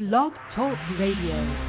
Blog Talk Radio.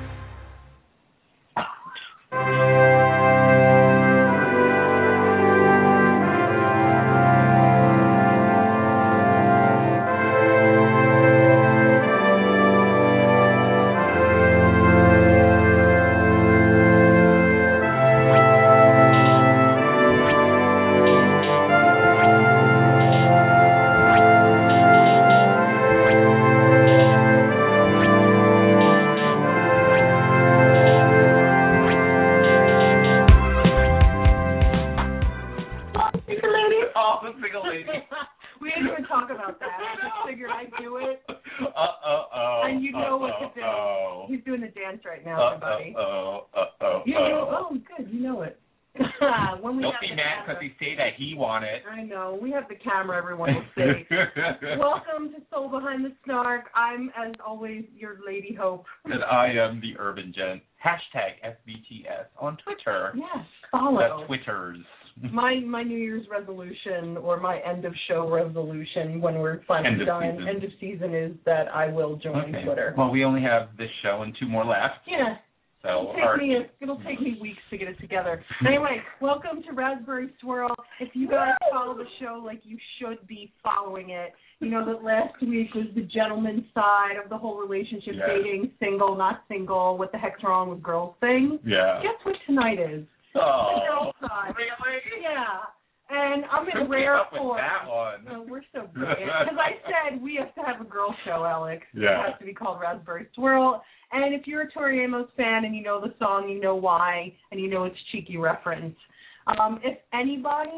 Welcome to Soul Behind the Snark. I'm, as always, your Lady Hope. And I am the Urban Gent. Hashtag FBTS on Twitter. Yes, follow. The Twitters. My New Year's resolution, or my end of show resolution when we're finally done, end of season, is that I will join Twitter. Well, we only have this show and 2 more left. Yeah. So it'll take me weeks to get it together. Anyway, welcome to Raspberry Swirl. If you guys follow the show like you should be following it, you know that last week was the gentleman's side of the whole relationship, dating, single, not single, what the heck's wrong with girls thing. Yeah. Guess what tonight is? Oh, the girls side. Really? Yeah. And I'm in rare form. That one. Oh, we're so brilliant. Because I said we have to have a girl show, Alex. Yeah. It has to be called Raspberry Swirl. And if you're a Tori Amos fan and you know the song, you know why, and you know it's cheeky reference. If anybody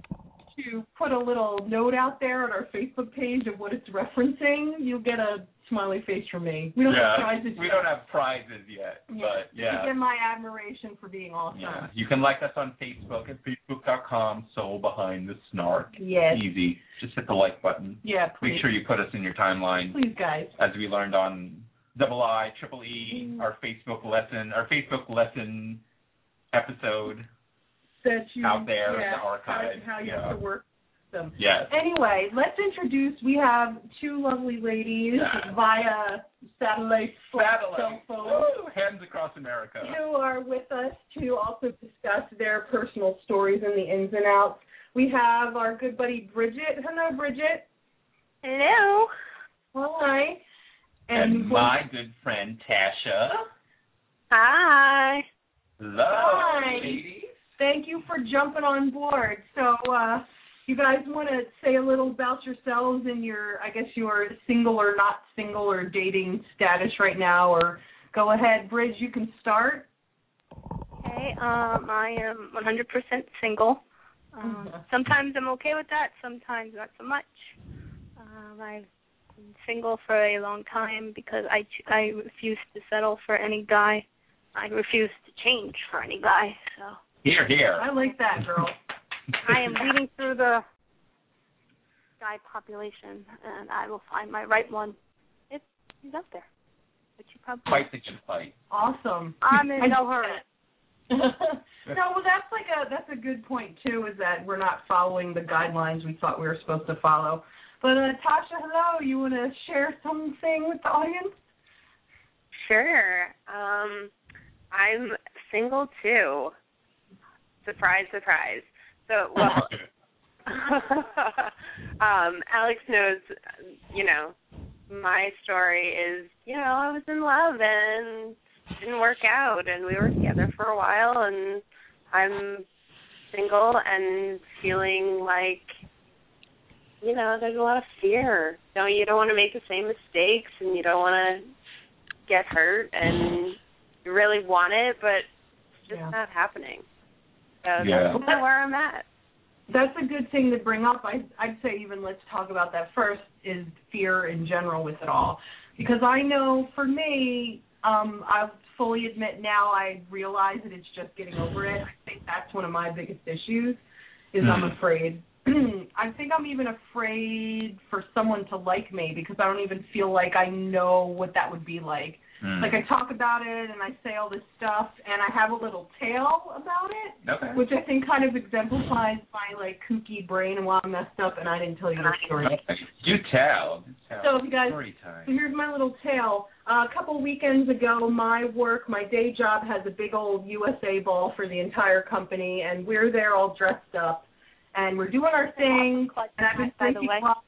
to put a little note out there on our Facebook page of what it's referencing, you'll get a smiley face from me. We don't have prizes yet. We don't have prizes yet, but You get my admiration for being awesome. Yeah. You can like us on Facebook at facebook.com, Soul Behind the Snark. Yes. Easy. Just hit the like button. Yeah, please. Make sure you put us in your timeline. Please, guys. As we learned on IEEE, our Facebook lesson episode out there in the archive. How you have to work them. Yes. Anyway, let's introduce. We have 2 lovely ladies via satellite cell phone. Woo! Hands across America. Who are with us to also discuss their personal stories and the ins and outs. We have our good buddy Bridget. Hello, Bridget. Hello. Hi. And my good friend Tasha. Hi. Hello, ladies. Thank you for jumping on board. So, you guys want to say a little about yourselves and your single or not single or dating status right now, or go ahead, Bridge, you can start. Okay, I am 100% single. Sometimes I'm okay with that, sometimes not so much. I've been single for a long time because I refuse to settle for any guy. I refuse to change for any guy, so. Here. I like that, girl. I am weeding through the guy population, and I will find my right one. He's out there. But you probably fight the good fight. Awesome. I'm in no hurry. No, well, that's a good point too. Is that we're not following the guidelines we thought we were supposed to follow. But Tasha, hello. You want to share something with the audience? Sure. I'm single too. Surprise, surprise. So, well, Alex knows, my story is, I was in love and it didn't work out, and we were together for a while, and I'm single and feeling like, there's a lot of fear. You don't want to make the same mistakes, and you don't want to get hurt, and you really want it, but it's just not happening. So that's where I'm at. That's a good thing to bring up. I'd say even let's talk about that first, is fear in general with it all. Because I know for me, I'll fully admit now I realize that it's just getting over it. I think that's one of my biggest issues, is I'm afraid. I think I'm even afraid for someone to like me because I don't even feel like I know what that would be like. Like, I talk about it, and I say all this stuff, and I have a little tale about it, which I think kind of exemplifies my, like, kooky brain and why I'm messed up, and I didn't tell you the story. Do tell. So, you guys, story time. So here's my little tale. A couple weekends ago, my day job has a big old USA ball for the entire company, and we're there all dressed up, and we're doing our thing, and I've been drinking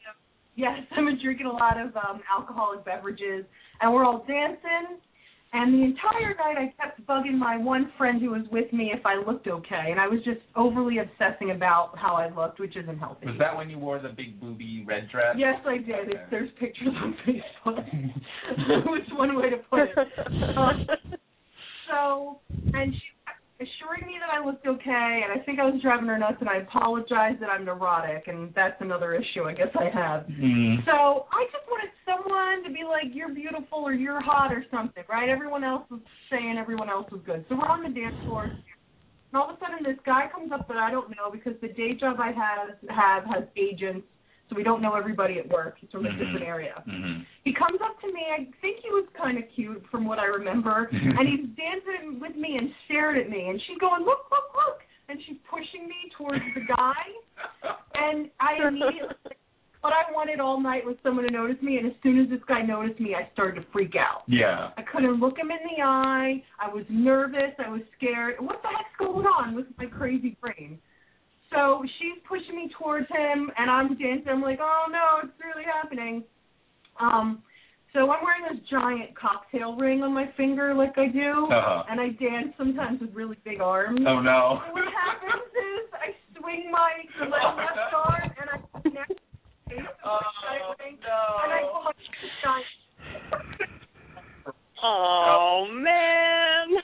a lot of alcoholic beverages, and we're all dancing, and the entire night I kept bugging my one friend who was with me if I looked okay, and I was just overly obsessing about how I looked, which isn't healthy. Was that when you wore the big booby red dress? Yes, I did. Okay. There's pictures on Facebook. Which one way to put it. And she assuring me that I looked okay, and I think I was driving her nuts, and I apologized that I'm neurotic, and that's another issue I guess I have. So I just wanted someone to be like, you're beautiful or you're hot or something, right? Everyone else was saying everyone else was good. So we're on the dance floor, and all of a sudden this guy comes up that I don't know because the day job I have has agents, so we don't know everybody at work. He's from a different area. He comes up to me. I think he was kind of cute from what I remember, and he's dancing with me and stared at me, and she's going, look, look, look, and she's pushing me towards the guy, and I immediately, what I wanted all night was someone to notice me, and as soon as this guy noticed me, I started to freak out. Yeah. I couldn't look him in the eye. I was nervous. I was scared. What the heck's going on with my crazy brain? So she's pushing me towards him, and I'm dancing. I'm like, oh, no, it's really happening. So I'm wearing this giant cocktail ring on my finger like I do, and I dance sometimes with really big arms. Oh, no. And what happens is I swing my left arm, and I connect the ring, and I go like this giant. Oh, man.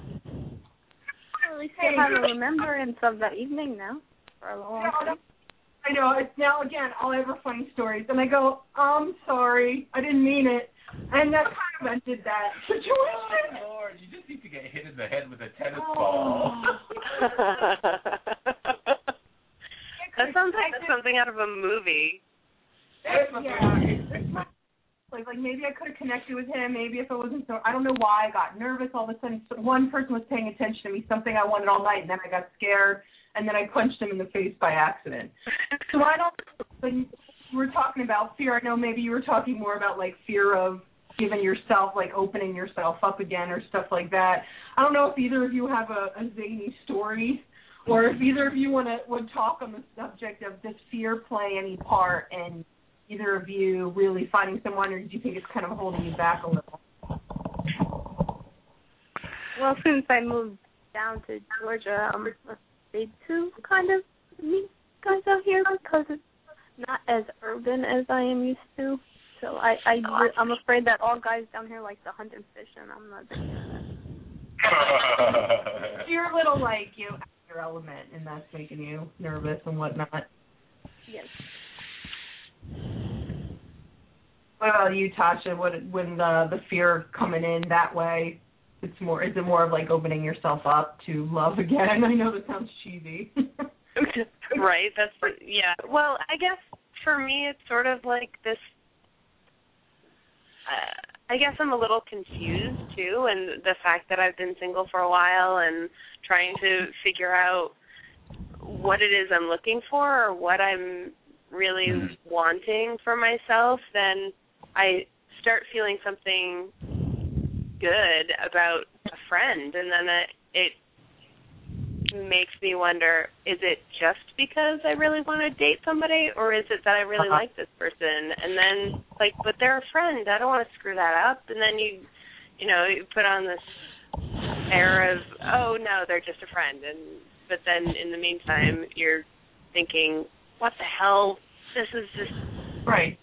At least I have a remembrance of that evening now. I know. It's now, again, I'll have funny stories. And I go, I'm sorry. I didn't mean it. And that kind of ended that situation. Oh, Lord. You just need to get hit in the head with a tennis ball. That sounds like something out of a movie. Like maybe I could have connected with him. Maybe if it wasn't so, I don't know why I got nervous. All of a sudden, one person was paying attention to me, something I wanted all night, and then I got scared, and then I punched him in the face by accident. So I don't. When you were talking about fear, I know maybe you were talking more about like fear of giving yourself, like opening yourself up again or stuff like that. I don't know if either of you have a zany story, or if either of you would talk on the subject of does fear play any part in either of you really finding someone, or do you think it's kind of holding you back a little? Well, since I moved down to Georgia, I'm afraid to kind of meet guys out here because it's not as urban as I am used to. So I'm afraid that all guys down here like to hunt and fish, and I'm not doing that. You're a little like your element, and that's making you nervous and whatnot. Yes. What about you, Tasha? When the fear coming in that way, is it more of like opening yourself up to love again? I know that sounds cheesy. Right. Yeah. Well, I guess for me it's sort of like this. I guess I'm a little confused too, and the fact that I've been single for a while and trying to figure out what it is I'm looking for or what I'm really wanting for myself, then I start feeling something good about a friend, and then it makes me wonder, is it just because I really want to date somebody, or is it that I really like this person? And then, but they're a friend. I don't want to screw that up. And then you put on this air of, oh, no, they're just a friend. But then in the meantime, you're thinking, what the hell? This is just... Right.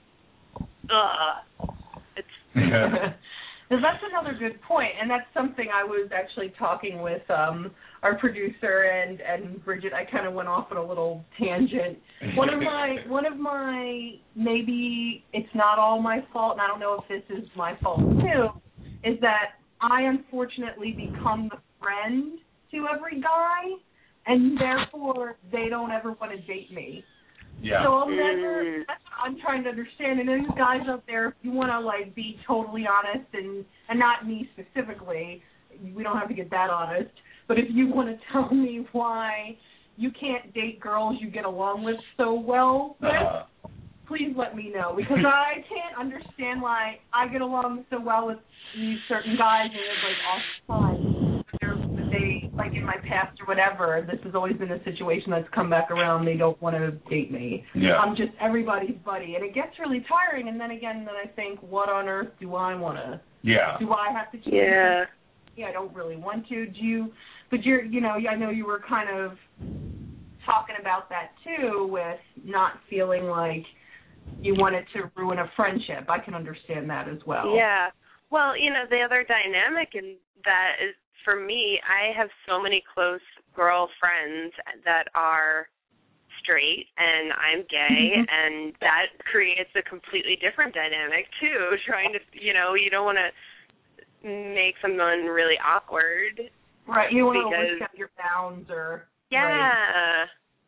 That's another good point, and that's something I was actually talking with our producer and Bridget. I kind of went off on a little tangent. One of my maybe it's not all my fault, and I don't know if this is my fault too, is that I unfortunately become the friend to every guy, and therefore they don't ever want to date me. Yeah. So I'll never. That's what I'm trying to understand. And there's guys out there, if you want to like be totally honest, and not me specifically, we don't have to get that honest. But if you want to tell me why you can't date girls you get along with so well with, please let me know, because I can't understand why I get along so well with these certain guys and it's like all fun. They, like in my past or whatever, this has always been a situation that's come back around. They don't want to date me. Yeah. I'm just everybody's buddy. And it gets really tiring. And then again, I think, what on earth do I want to? Yeah. Do I have to choose? Yeah. Yeah, I don't really want to. Do you? But you're, you know, I know you were kind of talking about that too, with not feeling like you wanted to ruin a friendship. I can understand that as well. Yeah. Well, you know, the other dynamic in that is, for me, I have so many close girl friends that are straight and I'm gay, and that creates a completely different dynamic too, trying to, you know, you don't want to make someone really awkward. Right, you want to look at your bounds or... Yeah. Right.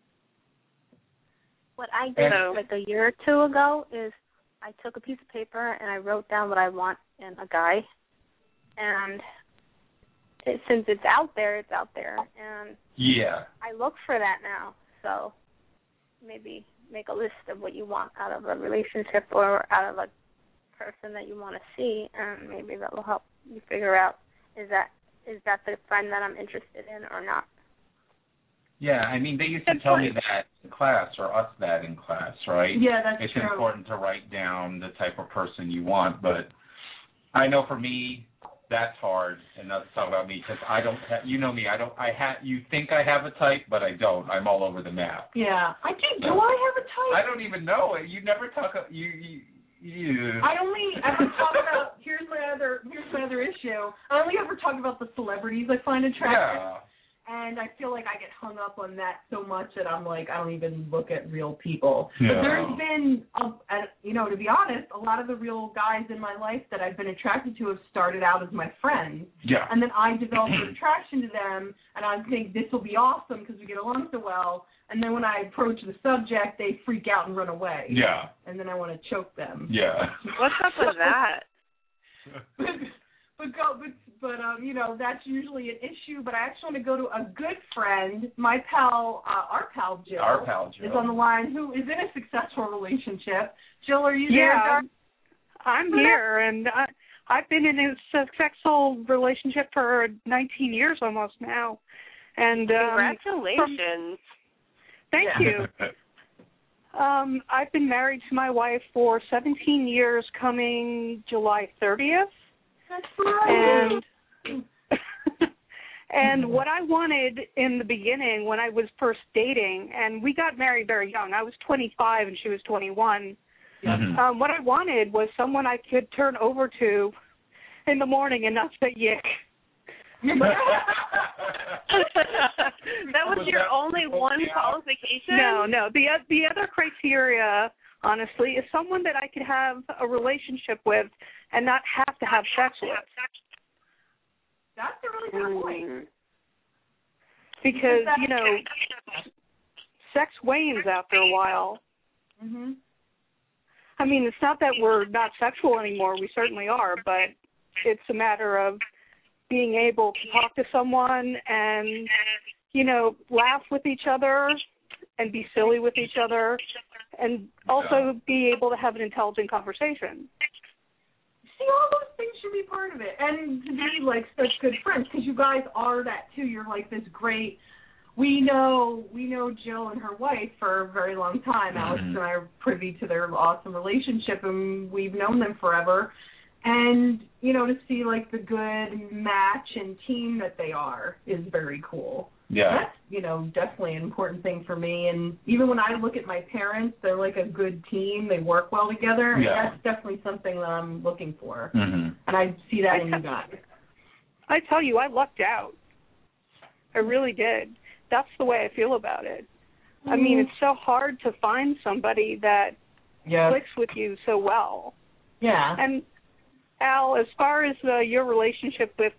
What I did like a year or two ago is I took a piece of paper and I wrote down what I want in a guy. And since it's out there, it's out there. And yeah, I look for that now. So maybe make a list of what you want out of a relationship or out of a person that you want to see, and maybe that will help you figure out is that the friend that I'm interested in or not. Yeah, I mean, they used to tell me that in class, or us that in class, right? Yeah, that's it's true. It's important to write down the type of person you want, but I know for me, that's hard, and let's talk about me, because I don't have, you know me, you think I have a type, but I don't. I'm all over the map. Yeah, I do. Do I have a type? I don't even know. You never talk, you. I only ever talk about, here's my other issue. I only ever talk about the celebrities I find attractive. Yeah. And I feel like I get hung up on that so much that I'm like, I don't even look at real people. Yeah. But there's been, to be honest, a lot of the real guys in my life that I've been attracted to have started out as my friends. Yeah. And then I develop an attraction to them, and I think this will be awesome because we get along so well. And then when I approach the subject, they freak out and run away. Yeah. And then I want to choke them. Yeah. What's up with that? But that's usually an issue. But I actually want to go to a good friend, my pal, our pal Jill. Our pal Jill. Is on the line, who is in a successful relationship. Jill, are you there? Yeah, I'm here, and I've been in a successful relationship for 19 years almost now. And congratulations. Thank you. I've been married to my wife for 17 years, coming July 30th. That's right. And what I wanted in the beginning when I was first dating, and we got married very young. I was 25 and she was 21. Mm-hmm. What I wanted was someone I could turn over to in the morning and not say yick. That was your only one qualification? No. The other criteria, honestly, is someone that I could have a relationship with and not have to have sex with. That's a really good point. Because, sex wanes after a while. Mm-hmm. I mean, it's not that we're not sexual anymore. We certainly are, but it's a matter of being able to talk to someone and, laugh with each other and be silly with each other and also be able to have an intelligent conversation. See, all those things should be part of it. And to be, such good friends, because you guys are that, too. You're, this great... We know Jill and her wife for a very long time. Alex and I are privy to their awesome relationship, and we've known them forever. And, to see, the good match and team that they are is very cool. Yeah. That's, definitely an important thing for me. And even when I look at my parents, they're like a good team. They work well together. Yeah. That's definitely something that I'm looking for. Mm-hmm. And I see that in you guys. I tell you, I lucked out. I really did. That's the way I feel about it. Mm-hmm. I mean, it's so hard to find somebody that clicks with you so well. Yeah. And, Al, as far as your relationship with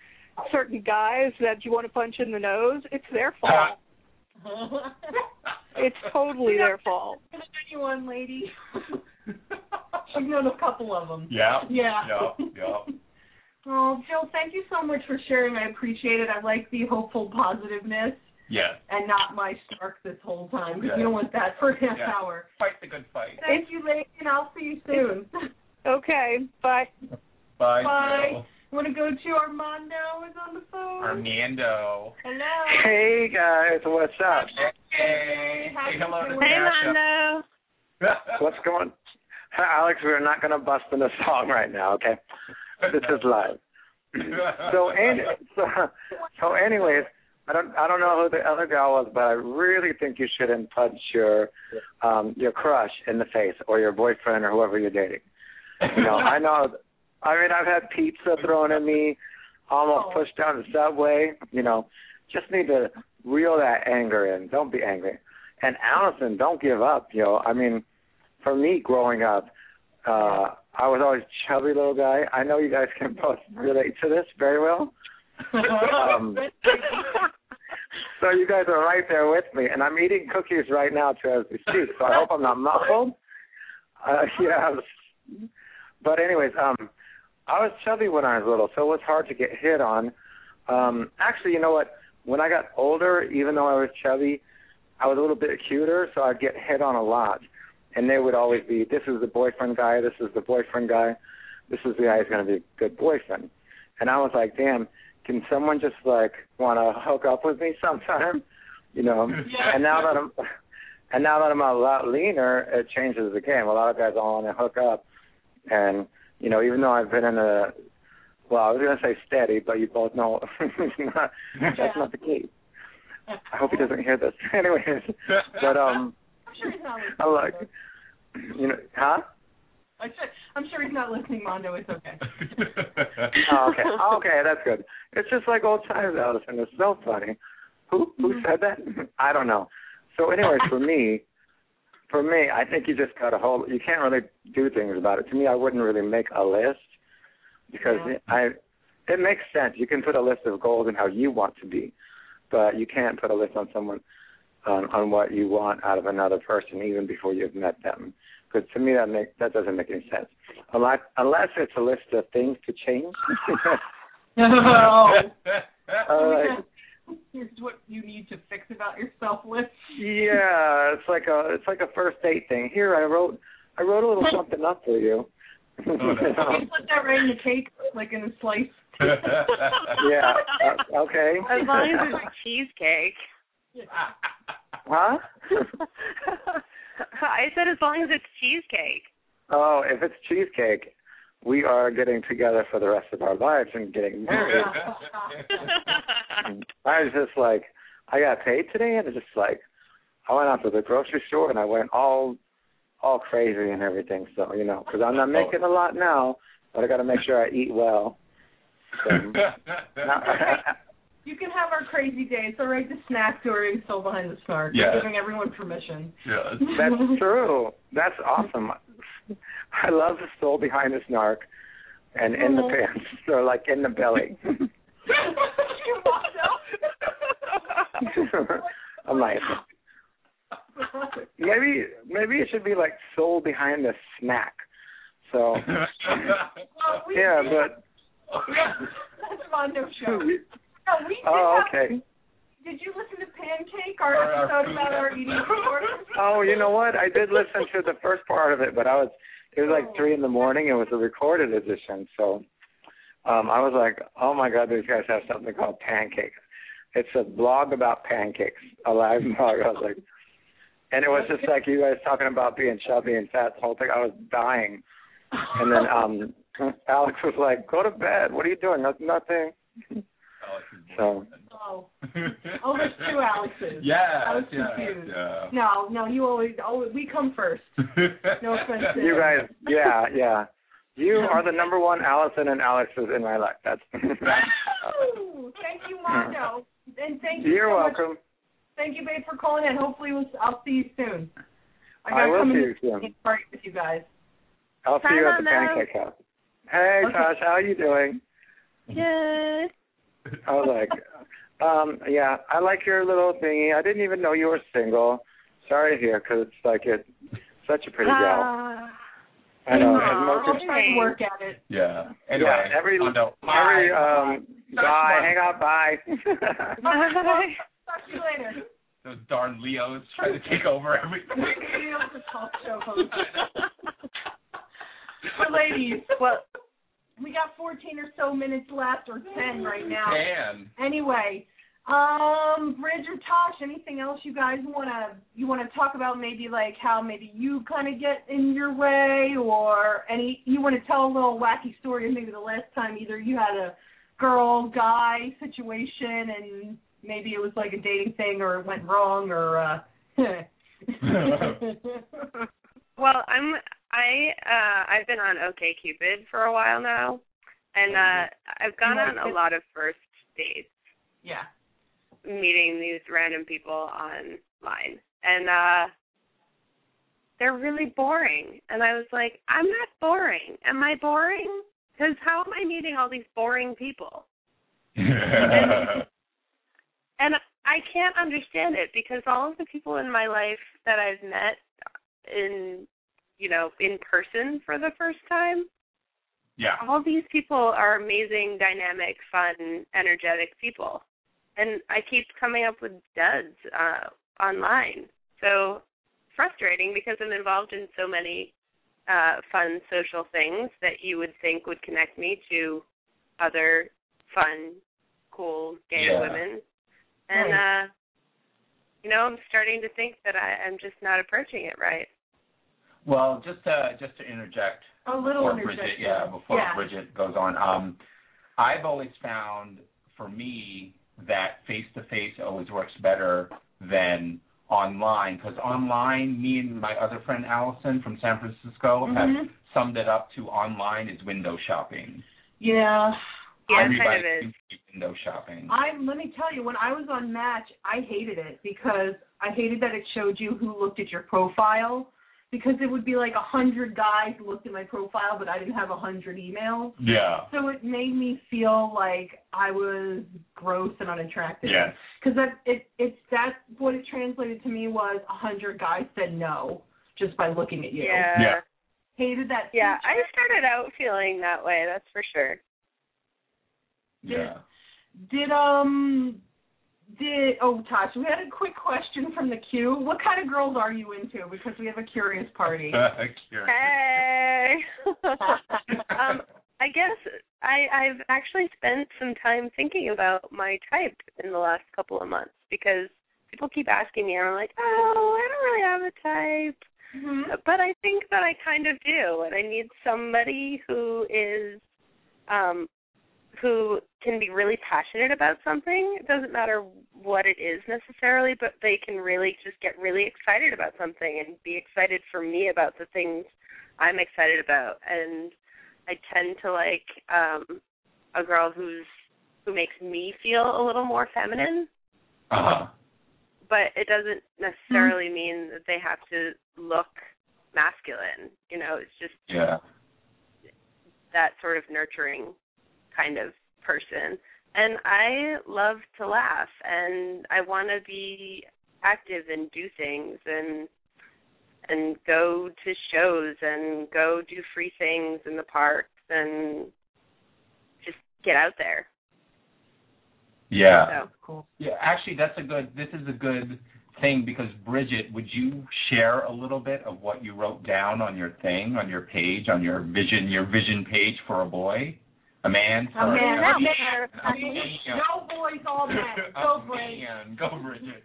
certain guys that you want to punch in the nose, it's their fault. It's totally their fault. Anyone, lady? I've known a couple of them. Yeah. Yeah. Yeah. Oh, Jill, thank you so much for sharing. I appreciate it. I like the hopeful positiveness. Yes. And not my snark this whole time, because Yeah. you don't want that for a half hour. Fight the good fight. Thank you, lady, and I'll see you soon. Okay, bye. Bye. Bye. Jill. Want to go to Armando is on the phone? Armando. Hello. Hey guys, what's up? Hey. How Say you hello to doing? Hey, Natasha. Mando. What's going? Alex, we're not going to bust in a song right now, okay? This is live. So anyways, I don't know who the other gal was, but I really think you shouldn't punch your crush in the face, or your boyfriend, or whoever you're dating. You know, I know. I mean, I've had pizza thrown at me, almost pushed down the subway. You know, just need to reel that anger in. Don't be angry. And Allison, don't give up. You know, I mean, for me growing up, I was always a chubby little guy. I know you guys can both relate to this very well. So you guys are right there with me, and I'm eating cookies right now too as we speak. So I hope I'm not muffled. Yeah. But anyways, I was chubby when I was little, so it was hard to get hit on. Actually, you know what? When I got older, even though I was chubby, I was a little bit cuter, so I'd get hit on a lot. And they would always be, this is the boyfriend guy, this is the boyfriend guy, this is the guy who's going to be a good boyfriend. And I was like, damn, can someone just, like, want to hook up with me sometime? You know? Yeah. And now that I'm a lot leaner, it changes the game. A lot of guys all want to hook up. And, you know, even though I've been in I was going to say steady, but you both know that's not the case. I hope he doesn't hear this. Anyways, but I'm sure he's not listening. I like, you know, huh? I'm sure he's not listening, Mondo. It's okay. Okay, that's good. It's just like old times, Allison. It's so funny. Who said that? I don't know. So, anyways, for me, I think you just got to hold. You can't really do things about it. To me, I wouldn't really make a list because it makes sense. You can put a list of goals and how you want to be, but you can't put a list on someone on what you want out of another person even before you've met them. Because to me, that doesn't make any sense. Unless it's a list of things to change. Here's what you need to fix about yourself list. Yeah, it's like a first date thing. Here, I wrote a little something up for you. Can you put that right in the cake, like in a slice? Yeah. Okay. As long as it's cheesecake. Huh? I said as long as it's cheesecake. Oh, if it's cheesecake, we are getting together for the rest of our lives and getting married. I was just like, I got paid today, and it's just like, I went out to the grocery store and I went all crazy and everything. So, you know, because I'm not making a lot now, but I got to make sure I eat well. So, you can have our crazy day. It's all right to snack during Soul Behind the Snark. Yeah. You're giving everyone permission. Yeah. That's true. That's awesome. I love the Soul Behind the Snark and in the pants, or like in the belly. I'm like, maybe it should be like Soul Behind the Snack. So, yeah, but that's Mondo show. Okay. Did you listen to Pancake, our episode about our eating disorders? Oh, you know what? I did listen to the first part of it, but it was like 3 a.m. It was a recorded edition, so I was like, oh my God, these guys have something called Pancake. It's a blog about pancakes, a live blog. I was like, and it was just like you guys talking about being chubby and fat. The whole thing, I was dying. And then Alex was like, go to bed. What are you doing? Nothing. So. There's 2 Alexes. Yeah. I was confused. Yeah. No, you always we come first. No offense. You guys, yeah. You are the number one Allison and Alexes in my life. That's. Thank you, Mondo, and thank you. You're welcome. Thank you, babe, for calling in. Hopefully, I'll see you soon. I will see you soon. Party with you guys. I'll see you at the Pancake House. Hey, okay. Tosh, how are you doing? Good. I was like, yeah, I like your little thingy. I didn't even know you were single, sorry to hear, because it's like it's such a pretty gal. I know. I'll try to work at it. Yeah. Anyway, every guy, hang out, bye. Talk to you later. Those darn Leos trying to take over everything. Leo's a talk show host. But ladies, we got 14 or so minutes left, or 10 right now. 10. Anyway, Bridge or Tosh, anything else you guys wanna talk about? Maybe like how maybe you kind of get in your way, or you want to tell a little wacky story of maybe the last time either you had a girl-guy situation and maybe it was like a dating thing or it went wrong, or Well, I've been on OkCupid for a while now, and I've gone on a lot of first dates. Yeah. Meeting these random people online, and they're really boring. And I was like, I'm not boring. Am I boring? Because how am I meeting all these boring people? And I can't understand it, because all of the people in my life that I've met in person for the first time, all these people are amazing, dynamic, fun, energetic people. And I keep coming up with duds online. So frustrating, because I'm involved in so many fun social things that you would think would connect me to other fun, cool, gay women. And, I'm starting to think that I'm just not approaching it right. Well, just to interject. A little before Bridget goes on. I've always found, for me, that face-to-face always works better than online, because online, me and my other friend Allison from San Francisco have summed it up to online is window shopping. Yeah. Everybody seems to be window shopping. Let me tell you, when I was on Match, I hated it, because I hated that it showed you who looked at your profile, because it would be like 100 guys looked at my profile, but I didn't have 100 emails. Yeah. So it made me feel like I was gross and unattractive. Yes. Because that's what it translated to me was 100 guys said no just by looking at you. Yeah. Hated that. Yeah, feature. I started out feeling that way, that's for sure. Tosh, we had a quick question from the queue. What kind of girls are you into? Because we have a curious party. Hey. I guess I've actually spent some time thinking about my type in the last couple of months, because people keep asking me, and I'm like, I don't really have a type. Mm-hmm. But I think that I kind of do, and I need somebody who is who can be really passionate about something. It doesn't matter what it is necessarily, but they can really just get really excited about something and be excited for me about the things I'm excited about. And I tend to like a girl who makes me feel a little more feminine. Uh-huh. But it doesn't necessarily mean that they have to look masculine. It's just that sort of nurturing kind of person. And I love to laugh, and I want to be active and do things and go to shows and go do free things in the parks and just get out there. Yeah. So. Cool. Yeah, actually this is a good thing, because Bridget, would you share a little bit of what you wrote down on your thing, on your page, on your vision page for a boy? A man? Sorry. No boys, all men. Go, Bridget. Go, Bridget.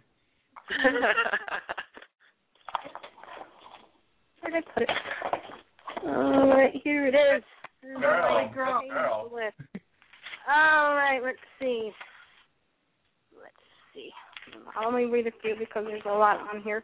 Where did I put it? All right, here it is. Girl. All right, let's see. Let me read a few because there's a lot on here.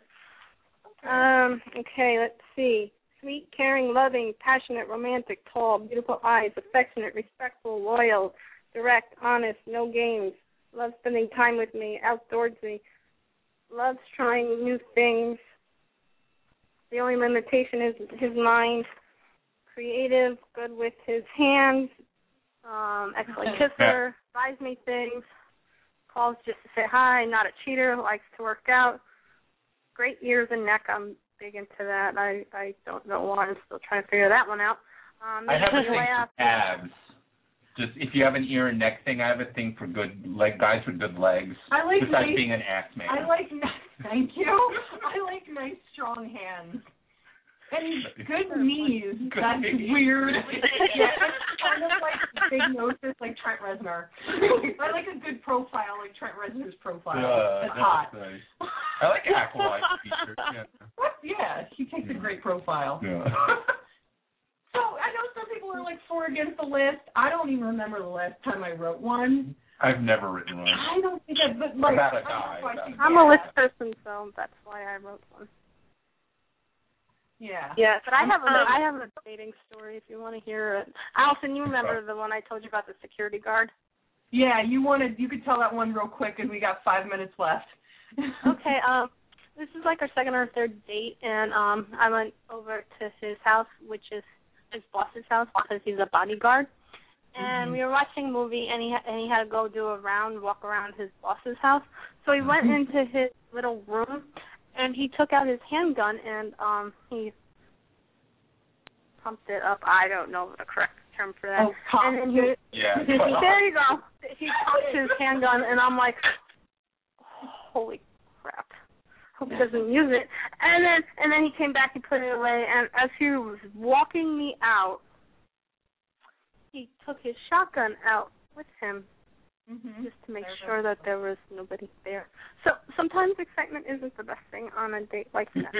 Okay, let's see. Sweet, caring, loving, passionate, romantic, tall, beautiful eyes, affectionate, respectful, loyal, direct, honest, no games, loves spending time with me, outdoorsy, loves trying new things. The only limitation is his mind. Creative, good with his hands, excellent kisser, buys me things, calls just to say hi, not a cheater, likes to work out, great ears and neck. I'm big into that. I don't know why. I'm still trying to figure that one out. I have a thing for abs. Just if you have an ear and neck thing, I have a thing for guys with good legs. I like besides nice, being an ass man. Thank you. I like nice, strong hands. And good knees. That's weird. Yeah, kind of like big noses like Trent Reznor. I like a good profile like Trent Reznor's profile. That's hot. Nice. I like Aqualite features. Yeah, she takes a great profile. Yeah. So I know some people are like for or against the list. I don't even remember the last time I wrote one. I've never written one. I don't think I've, but like, About a guy. I'm a list person, so that's why I wrote one. Yeah. Yeah, but I have a dating story if you want to hear it. Allison, you remember the one I told you about the security guard? Yeah, you could tell that one real quick because we got 5 minutes left. Okay, this is like our second or third date, and I went over to his house, which is his boss's house because he's a bodyguard. And we were watching a movie, and he had to go do a walk around his boss's house. So he went into his little room, and he took out his handgun, and he pumped it up. I don't know the correct term for that. Oh, and then there you go. He pumped his handgun, and I'm like, holy crap. Hope he doesn't use it. And then he came back and put it away, and as he was walking me out, he took his shotgun out with him just to make sure that there was nobody there. So sometimes excitement isn't the best thing on a date like that.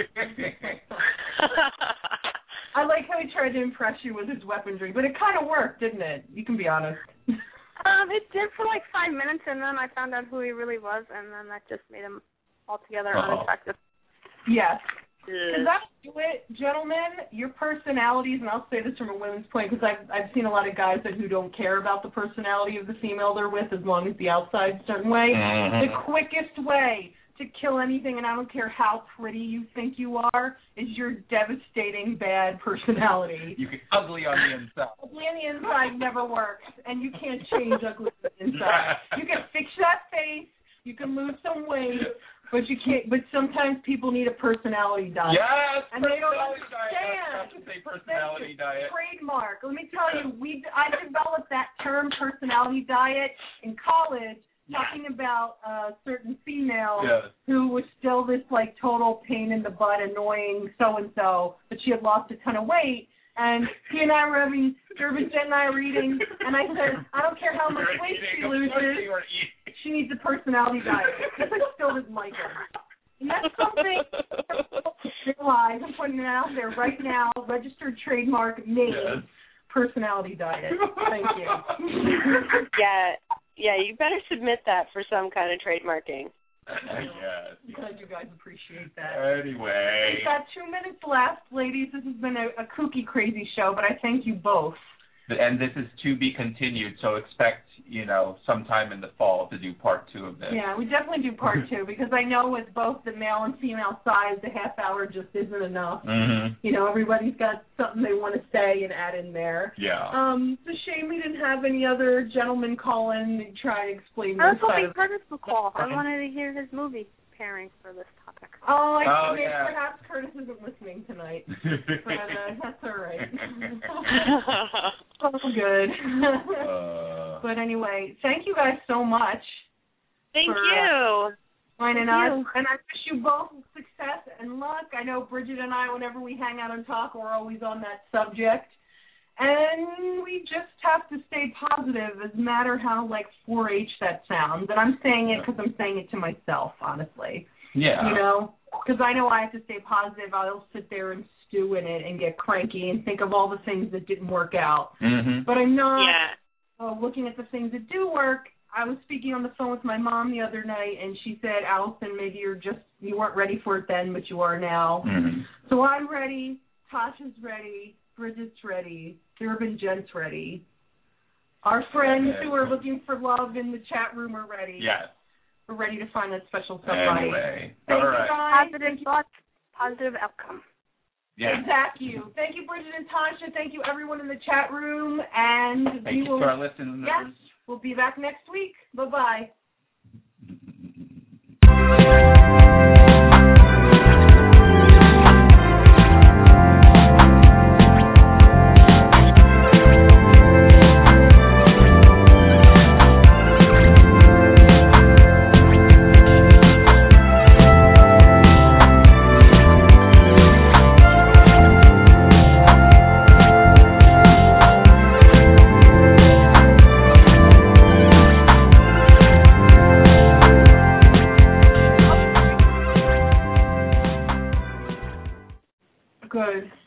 I like how he tried to impress you with his weaponry, but it kind of worked, didn't it? You can be honest. It did for like 5 minutes, and then I found out who he really was, and then that just made him altogether unattractive. Yes. Because that's it, gentlemen, your personalities, and I'll say this from a women's point, because I've seen a lot of guys who don't care about the personality of the female they're with as long as the outside's a certain way. The quickest way to kill anything, and I don't care how pretty you think you are, is your devastating bad personality. You can ugly on the inside. Ugly on the inside never works, and you can't change ugly on the inside. You can fix that face, you can lose some weight, but you can't. But sometimes people need a personality diet. Yes, and they don't understand. Personality diet. Trademark. Let me tell you, I developed that term, personality diet, in college, talking about a certain female who was still this like total pain in the butt, annoying so and so, but she had lost a ton of weight. And he and I were having, Jen and I were eating, and I said, I don't care how much weight she loses, she needs a personality diet, because I still didn't like her. And that's something to realize. I'm putting it out there right now, registered trademark name, personality diet. Thank you. Yeah, you better submit that for some kind of trademarking. Yes. I'm glad you guys appreciate that. Anyway. We've got 2 minutes left, ladies. This has been a kooky, crazy show, but I thank you both. And this is to be continued, so expect, sometime in the fall to do part 2 of this. Yeah, we definitely do part 2, because I know with both the male and female sides, the half hour just isn't enough. Everybody's got something they want to say and add in there. Yeah. It's a shame we didn't have any other gentlemen call in and try to explain I was this hoping Curtis would call. I wanted to hear his movie pairing for this topic. Perhaps Curtis isn't listening tonight. But that's all right. Oh, good. But anyway, thank you guys so much. Thank you. Joining us. And I wish you both success and luck. I know Bridget and I, whenever we hang out and talk, we're always on that subject. And we just have to stay positive, no matter how, 4-H that sounds. And I'm saying it because I'm saying it to myself, honestly. Yeah. Because I know I have to stay positive. I'll sit there and stew in it and get cranky and think of all the things that didn't work out. But I'm not looking at the things that do work. I was speaking on the phone with my mom the other night, and she said, Allison, maybe you weren't ready for it then, but you are now. So I'm ready. Tasha's ready. Bridget's ready. The Urban Gent's ready. Our friends who are looking for love in the chat room are ready. Yes. We're ready to find that special somebody. Anyway. Thank you, guys. Positive thoughts, positive outcome. Yeah. Exactly. Thank you, Bridget and Tasha. Thank you, everyone in the chat room. And thank you to our listeners. Yes, we'll be back next week. Bye-bye. good.